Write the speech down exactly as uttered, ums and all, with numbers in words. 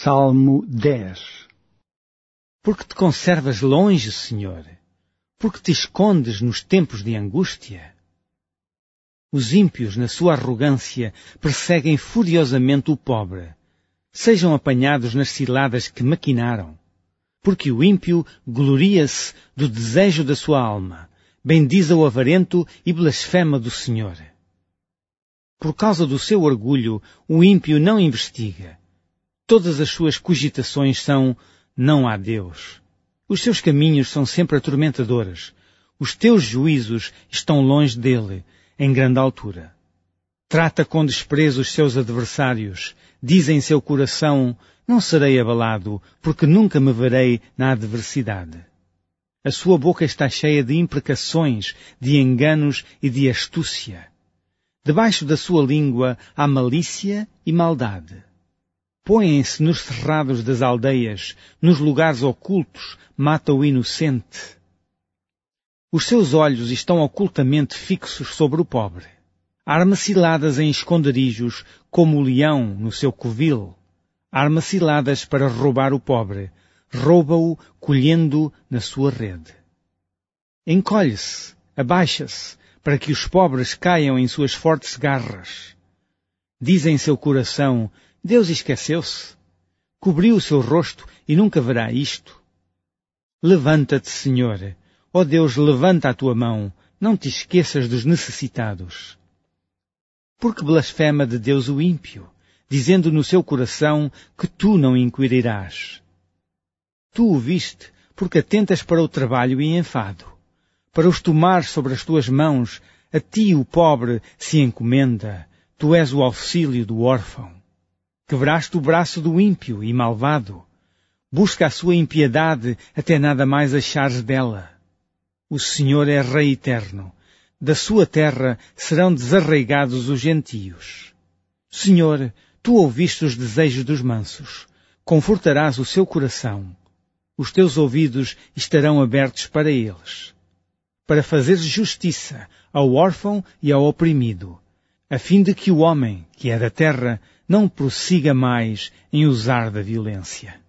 Salmo dez. Porque te conservas longe, Senhor? Porque te escondes nos tempos de angústia? Os ímpios, na sua arrogância, perseguem furiosamente o pobre. Sejam apanhados nas ciladas que maquinaram. Porque o ímpio gloria-se do desejo da sua alma, bendiza o avarento e blasfema do Senhor. Por causa do seu orgulho, o ímpio não investiga. Todas as suas cogitações são: não há Deus. Os seus caminhos são sempre atormentadores. Os teus juízos estão longe dele, em grande altura. Trata com desprezo os seus adversários. Diz em seu coração: não serei abalado, porque nunca me verei na adversidade. A sua boca está cheia de imprecações, de enganos e de astúcia. Debaixo da sua língua há malícia e maldade. Põem-se nos cerrados das aldeias, nos lugares ocultos, mata o inocente. Os seus olhos estão ocultamente fixos sobre o pobre. Arma ciladas em esconderijos, como o leão no seu covil. Arma ciladas para roubar o pobre. Rouba-o, colhendo na sua rede. Encolhe-se, abaixa-se, para que os pobres caiam em suas fortes garras. Diz em seu coração: Deus esqueceu-se. Cobriu o seu rosto e nunca verá isto. Levanta-te, Senhor. Ó Deus, levanta a tua mão. Não te esqueças dos necessitados. Porque blasfema de Deus o ímpio, dizendo no seu coração que tu não inquirirás. Tu o viste, porque atentas para o trabalho e enfado. Para os tomar sobre as tuas mãos, a ti o pobre se encomenda. Tu és o auxílio do órfão. Quebraste o braço do ímpio e malvado. Busca a sua impiedade até nada mais achares dela. O Senhor é Rei eterno. Da sua terra serão desarraigados os gentios. Senhor, tu ouviste os desejos dos mansos. Confortarás o seu coração. Os teus ouvidos estarão abertos para eles. Para fazeres justiça ao órfão e ao oprimido, a fim de que o homem, que é da terra, não prossiga mais em usar da violência.